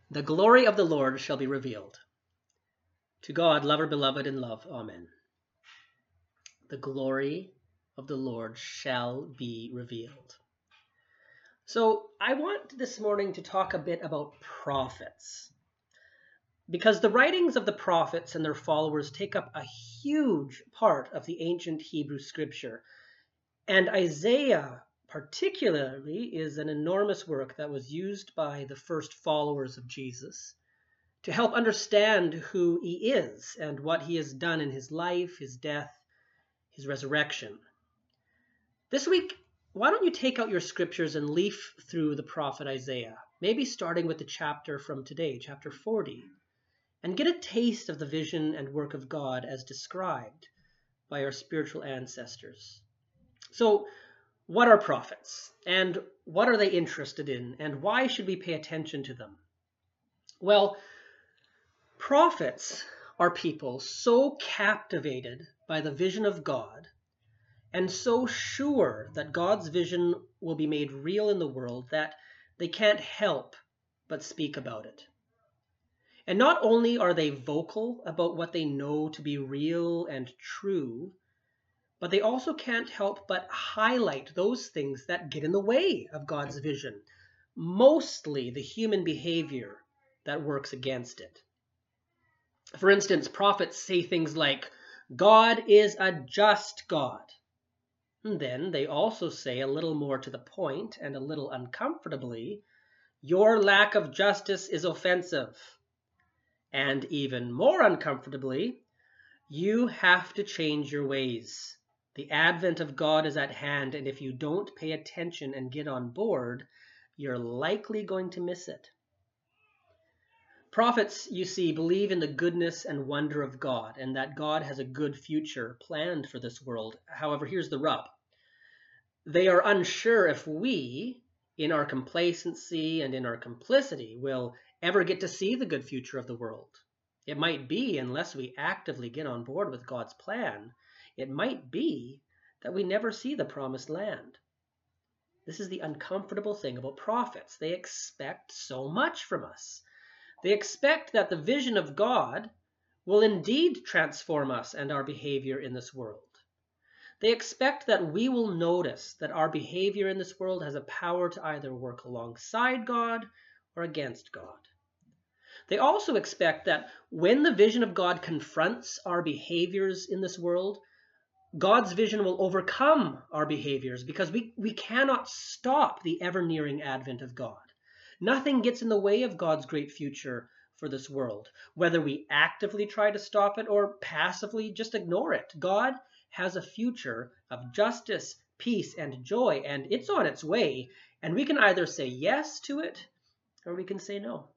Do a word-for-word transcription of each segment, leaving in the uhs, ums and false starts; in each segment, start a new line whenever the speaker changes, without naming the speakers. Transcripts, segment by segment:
The glory of the Lord shall be revealed. To God, lover, beloved, in love. Amen. The glory of the Lord shall be revealed. So I want this morning to talk a bit about prophets, because the writings of the prophets and their followers take up a huge part of the ancient Hebrew scripture. And Isaiah particularly is an enormous work that was used by the first followers of Jesus to help understand who he is and what he has done in his life, his death, his resurrection. This week, why don't you take out your scriptures and leaf through the prophet Isaiah, maybe starting with the chapter from today, chapter forty, and get a taste of the vision and work of God as described by our spiritual ancestors. So, what are prophets, and what are they interested in, and why should we pay attention to them? Well, prophets are people so captivated by the vision of God and so sure that God's vision will be made real in the world that they can't help but speak about it. And not only are they vocal about what they know to be real and true, but they also can't help but highlight those things that get in the way of God's vision, mostly the human behavior that works against it. For instance, prophets say things like, God is a just God. And then they also say, a little more to the point and a little uncomfortably, your lack of justice is offensive. And even more uncomfortably, you have to change your ways. The advent of God is at hand, and if you don't pay attention and get on board, you're likely going to miss it. Prophets, you see, believe in the goodness and wonder of God, and that God has a good future planned for this world. However, here's the rub. They are unsure if we, in our complacency and in our complicity, will ever get to see the good future of the world. It might be, unless we actively get on board with God's plan, it might be that we never see the promised land. This is the uncomfortable thing about prophets. They expect so much from us. They expect that the vision of God will indeed transform us and our behavior in this world. They expect that we will notice that our behavior in this world has a power to either work alongside God or against God. They also expect that when the vision of God confronts our behaviors in this world, God's vision will overcome our behaviors because we, we cannot stop the ever-nearing advent of God. Nothing gets in the way of God's great future for this world, whether we actively try to stop it or passively just ignore it. God has a future of justice, peace, and joy, and it's on its way, and we can either say yes to it or we can say no.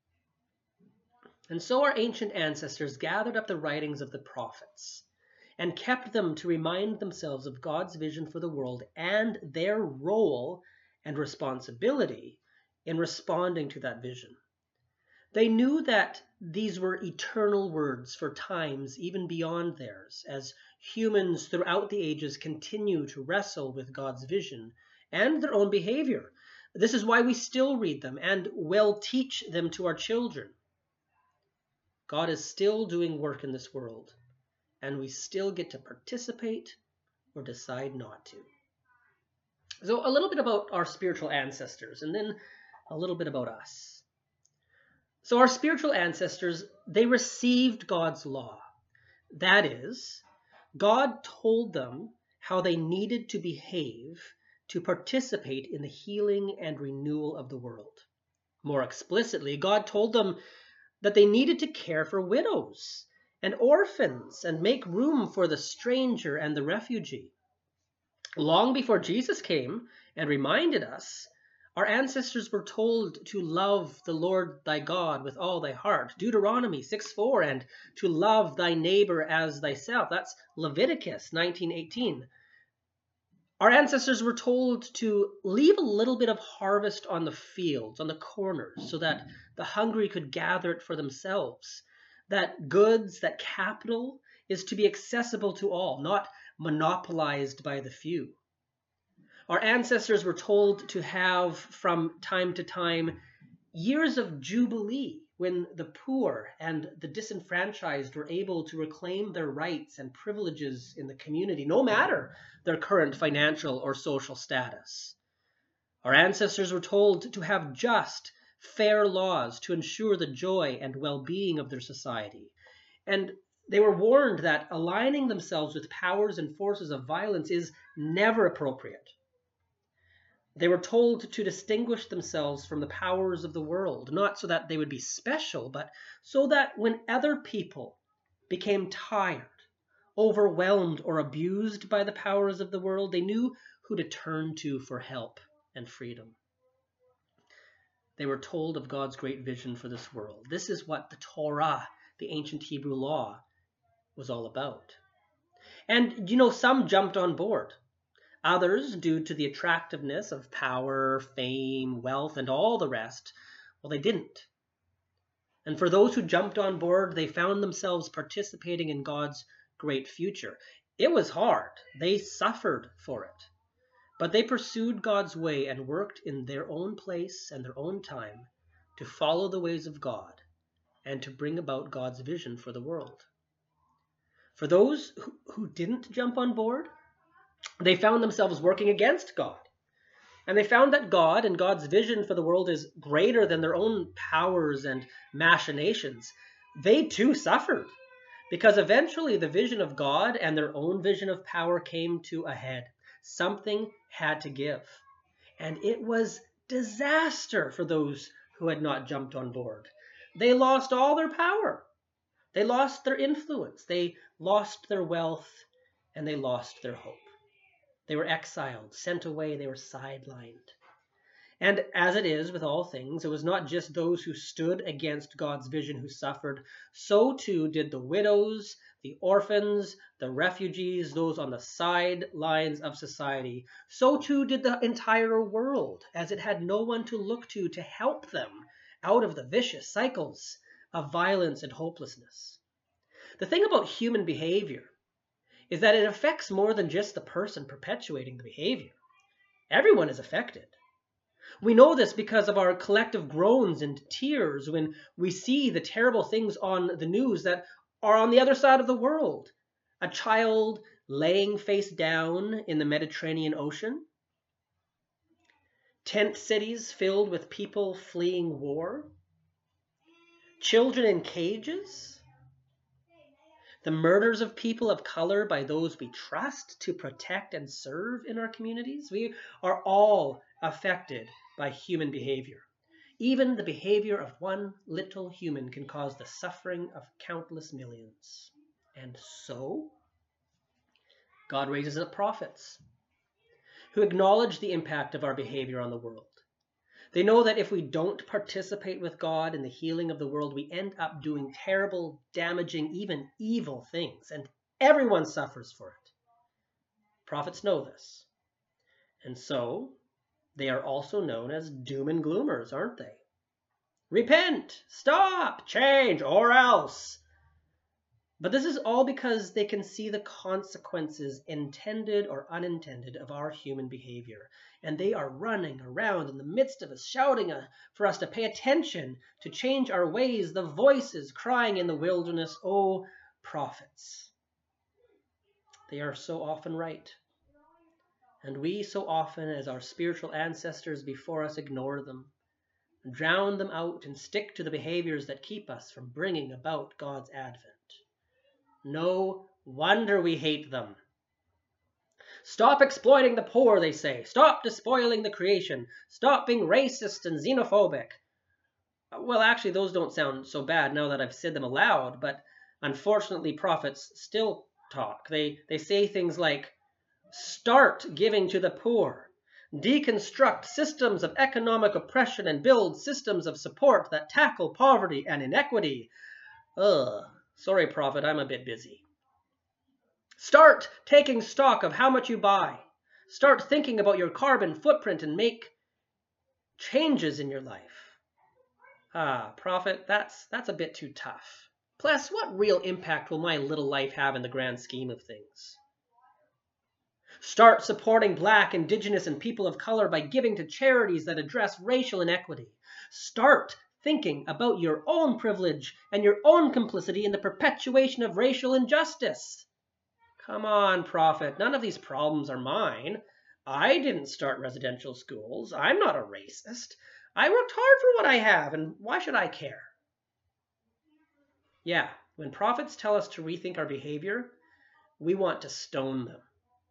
And so our ancient ancestors gathered up the writings of the prophets and kept them to remind themselves of God's vision for the world and their role and responsibility in responding to that vision. They knew that these were eternal words for times even beyond theirs, as humans throughout the ages continue to wrestle with God's vision and their own behavior. This is why we still read them and will teach them to our children. God is still doing work in this world, and we still get to participate or decide not to. So a little bit about our spiritual ancestors, and then a little bit about us. So our spiritual ancestors, they received God's law. That is, God told them how they needed to behave to participate in the healing and renewal of the world. More explicitly, God told them that they needed to care for widows and orphans and make room for the stranger and the refugee. Long before Jesus came and reminded us, our ancestors were told to love the Lord thy God with all thy heart, Deuteronomy six four, and to love thy neighbor as thyself. That's Leviticus nineteen eighteen. Our ancestors were told to leave a little bit of harvest on the fields, on the corners, so that the hungry could gather it for themselves. That goods, that capital is to be accessible to all, not monopolized by the few. Our ancestors were told to have, from time to time, years of jubilee when the poor and the disenfranchised were able to reclaim their rights and privileges in the community, no matter their current financial or social status. Our ancestors were told to have just, fair laws to ensure the joy and well-being of their society. And they were warned that aligning themselves with powers and forces of violence is never appropriate. They were told to distinguish themselves from the powers of the world, not so that they would be special, but so that when other people became tired, overwhelmed, or abused by the powers of the world, they knew who to turn to for help and freedom. They were told of God's great vision for this world. This is what the Torah, the ancient Hebrew law, was all about. And, you know, some jumped on board. Others, due to the attractiveness of power, fame, wealth, and all the rest, well, they didn't. And for those who jumped on board, they found themselves participating in God's great future. It was hard. They suffered for it. But they pursued God's way and worked in their own place and their own time to follow the ways of God and to bring about God's vision for the world. For those who, who didn't jump on board, they found themselves working against God. And they found that God and God's vision for the world is greater than their own powers and machinations. They too suffered, because eventually the vision of God and their own vision of power came to a head. Something had to give. And it was disaster for those who had not jumped on board. They lost all their power. They lost their influence. They lost their wealth, and they lost their hope. They were exiled, sent away, they were sidelined. And as it is with all things, it was not just those who stood against God's vision who suffered. So too did the widows, the orphans, the refugees, those on the sidelines of society. So too did the entire world, as it had no one to look to to help them out of the vicious cycles of violence and hopelessness. The thing about human behavior is that it affects more than just the person perpetuating the behavior. Everyone is affected. We know this because of our collective groans and tears when we see the terrible things on the news that are on the other side of the world. A child laying face down in the Mediterranean Ocean. Tent cities filled with people fleeing war. Children in cages. The murders of people of color by those we trust to protect and serve in our communities. We are all affected by human behavior. Even the behavior of one little human can cause the suffering of countless millions. And so, God raises up prophets who acknowledge the impact of our behavior on the world. They know that if we don't participate with God in the healing of the world, we end up doing terrible, damaging, even evil things, and everyone suffers for it. Prophets know this. And so, they are also known as doom and gloomers, aren't they? Repent, stop, change, or else. But this is all because they can see the consequences, intended or unintended, of our human behavior. And they are running around in the midst of us, shouting for us to pay attention, to change our ways, the voices crying in the wilderness, "O prophets." They are so often right. And we so often, as our spiritual ancestors before us, ignore them, drown them out, and stick to the behaviors that keep us from bringing about God's advent. No wonder we hate them. Stop exploiting the poor, they say. Stop despoiling the creation. Stop being racist and xenophobic. Well, actually, those don't sound so bad now that I've said them aloud, but unfortunately, prophets still talk. They, they say things like, start giving to the poor. Deconstruct systems of economic oppression and build systems of support that tackle poverty and inequity. Ugh. Sorry, prophet, I'm a bit busy. Start taking stock of how much you buy. Start thinking about your carbon footprint and make changes in your life. Ah, prophet, that's, that's a bit too tough. Plus, what real impact will my little life have in the grand scheme of things? Start supporting Black, Indigenous, and people of color by giving to charities that address racial inequity. Start thinking about your own privilege and your own complicity in the perpetuation of racial injustice. Come on, prophet. None of these problems are mine. I didn't start residential schools. I'm not a racist. I worked hard for what I have, and why should I care? Yeah, when prophets tell us to rethink our behavior, we want to stone them.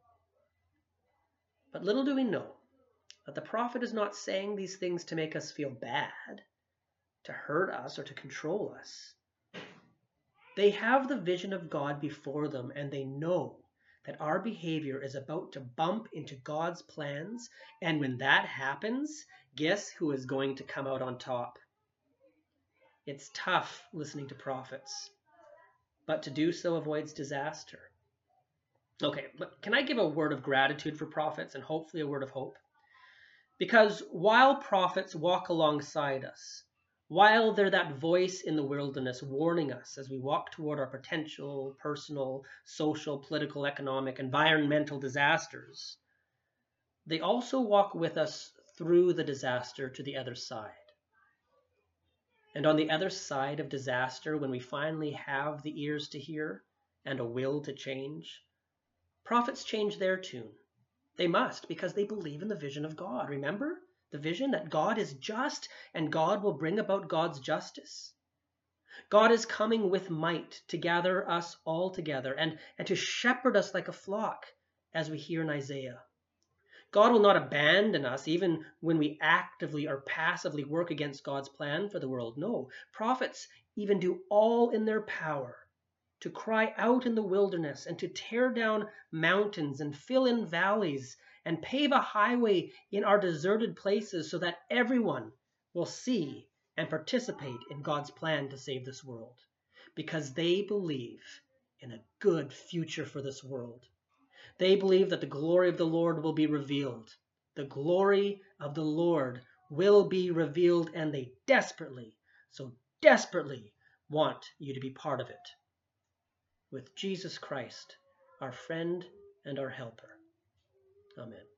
But little do we know that the prophet is not saying these things to make us feel bad, to hurt us, or to control us. They have the vision of God before them, and they know that our behavior is about to bump into God's plans, and when that happens, guess who is going to come out on top? It's tough listening to prophets, but to do so avoids disaster. Okay, but can I give a word of gratitude for prophets and hopefully a word of hope? Because while prophets walk alongside us, while they're that voice in the wilderness warning us as we walk toward our potential personal, social, political, economic, environmental disasters, they also walk with us through the disaster to the other side. And on the other side of disaster, when we finally have the ears to hear and a will to change, prophets change their tune. They must, because they believe in the vision of God. Remember? The vision that God is just and God will bring about God's justice. God is coming with might to gather us all together and, and to shepherd us like a flock, as we hear in Isaiah. God will not abandon us even when we actively or passively work against God's plan for the world. No, prophets even do all in their power to cry out in the wilderness and to tear down mountains and fill in valleys and pave a highway in our deserted places so that everyone will see and participate in God's plan to save this world, because they believe in a good future for this world. They believe that the glory of the Lord will be revealed. The glory of the Lord will be revealed, and they desperately, so desperately want you to be part of it. With Jesus Christ, our friend and our helper. Amen.